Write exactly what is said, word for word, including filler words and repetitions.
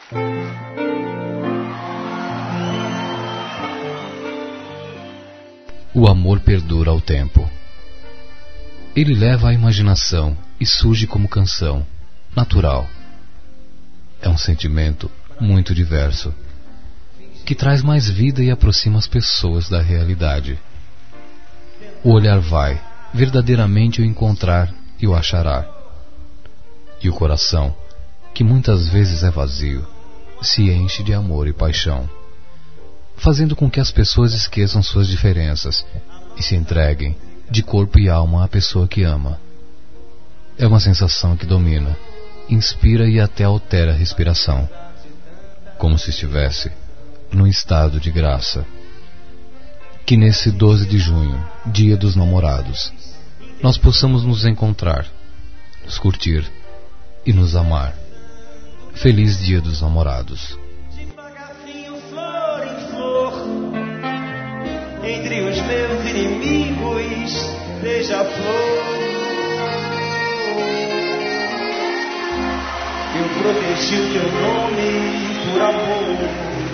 O amor perdura ao tempo. Ele leva a imaginação e surge como canção, natural. É um sentimento muito diverso, que traz mais vida e aproxima as pessoas da realidade. O olhar vai verdadeiramente o encontrar e o achará. E o coração, que muitas vezes é vazio, se enche de amor e paixão, fazendo com que as pessoas esqueçam suas diferenças e se entreguem de corpo e alma à pessoa que ama. É uma sensação que domina, inspira e até altera a respiração, como se estivesse num estado de graça. Que nesse doze de junho, dia dos namorados, nós possamos nos encontrar, nos curtir e nos amar. Feliz Dia dos Namorados. Devagarzinho, flor em flor, entre os meus inimigos, beija-flor. Eu protegi o teu nome por amor.